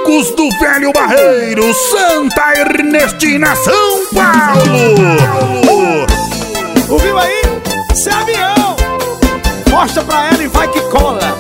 Marcos do Velho Barreiro, Santa Ernestina, São Paulo. Ouviu aí? Cê é avião. Mostra pra ela e vai que cola.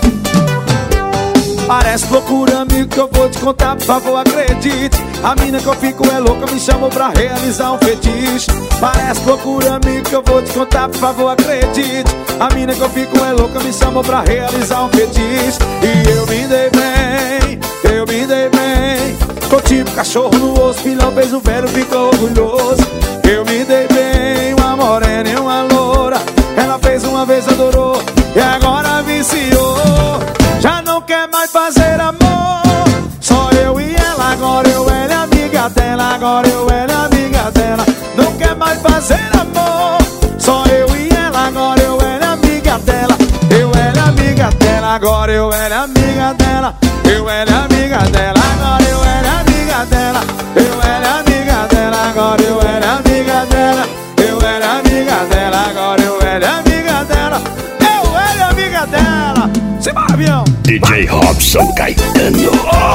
Parece loucura, amigo, que eu vou te contar, por favor, acredite. A mina que eu fico é louca, me chamou pra realizar um fetiche. Parece loucura, amigo, que eu vou te contar, por favor, acredite. A mina que eu fico é louca, me chamou pra realizar um fetiche. E eu me dei bem, eu me dei bem. Tô tipo cachorro no osso, filhão fez o velho, ficou orgulhoso. Eu me dei bem, uma morena e uma loura. Ela fez uma vez, adorou, e agora viciou. Já não quer mais fazer amor, só eu e ela. Agora eu ela é amiga dela, agora eu ela é amiga dela. Não quer mais fazer amor, só eu e ela. Agora eu ela é amiga dela, eu ela é amiga dela. Agora eu ela é amiga dela, eu ela é amiga dela. Agora eu ela é amiga dela, eu ela é amiga dela. Agora eu ela é amiga dela, eu ela é amiga dela. Agora eu ela é amiga dela, eu ela é amiga dela. Simbora, avião! DJ Robson Caetano,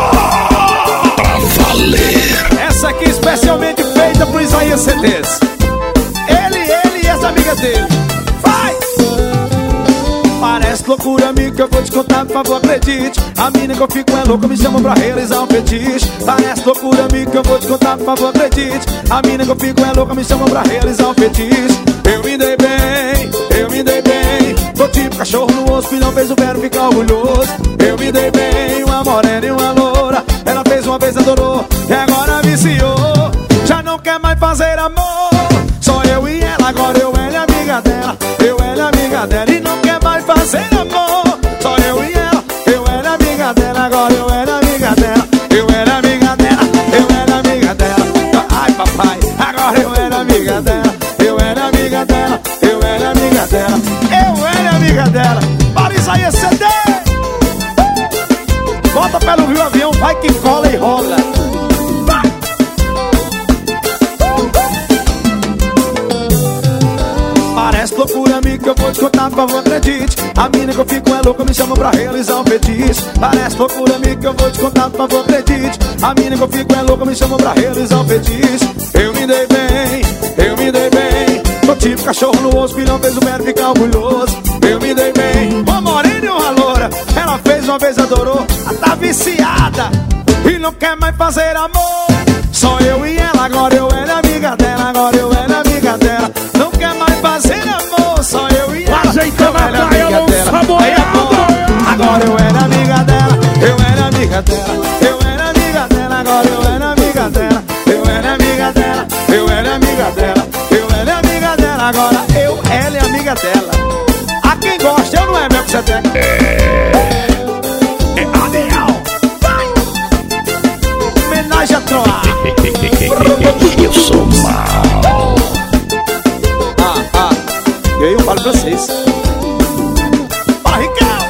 pra valer. Essa aqui especialmente feita pro Isaías CDs. Ele e essa amiga dele. Vai! Parece loucura, amigo, que eu vou te contar, por favor, acredite. A mina que eu fico é louca, me chamam pra realizar um fetiche. Parece loucura, amigo, que eu vou te contar, por favor, acredite. A mina que eu fico é louca, me chamam pra realizar um fetiche. Eu me dei bem, eu me dei bem. Tô tipo cachorro no osso, filhão fez o velho ficar orgulhoso. Eu me dei bem, uma morena e uma loura. Ela fez uma vez, adorou, e agora viciou. Já não quer mais fazer amor, só eu e ela. Agora eu ela é amiga dela, eu ela é amiga dela. E não quer mais fazer amor, só eu e ela, eu ela é amiga dela. Agora eu ela é amiga dela, eu ela é amiga dela, eu ela é amiga dela. Ai papai, agora eu ela é amiga dela, eu ela é amiga dela, eu ela é amiga dela, eu ela é amiga dela. Para Isaías CD, bota pelo Rio Avião, vai que cola e rola. Vai! Parece loucura, amigo, que eu vou te contar, por favor, acredite. A mina que eu fico é louca, me chama pra realizar um fetiche. Parece loucura, amigo, que eu vou te contar, por favor, acredite. A mina que eu fico é louca, me chama pra realizar um fetiche. Eu me dei bem, eu me dei bem. Tô tipo cachorro no osso, filhão fez o velho ficar orgulhoso. Eu me dei bem, uma morena e uma loura. Ela fez uma vez, adorou, ela tá viciada e não quer mais fazer amor. Só eu e ela, agora eu ela é amiga dela. Agora eu ela é amiga dela. Não quer mais fazer amor, só eu e ela. Ajeitando a praia, não saboreado. Agora eu era amiga dela, eu era amiga dela, eu era amiga dela. Agora eu era amiga dela, eu era amiga dela, eu era amiga dela, eu era amiga dela. Agora eu, ela é amiga dela. A quem gosta, eu não é meu que você tem. É avião. Vai! Homenagem a Troar. Eu sou mal. E aí eu falo pra vocês. Fala, Ricardo!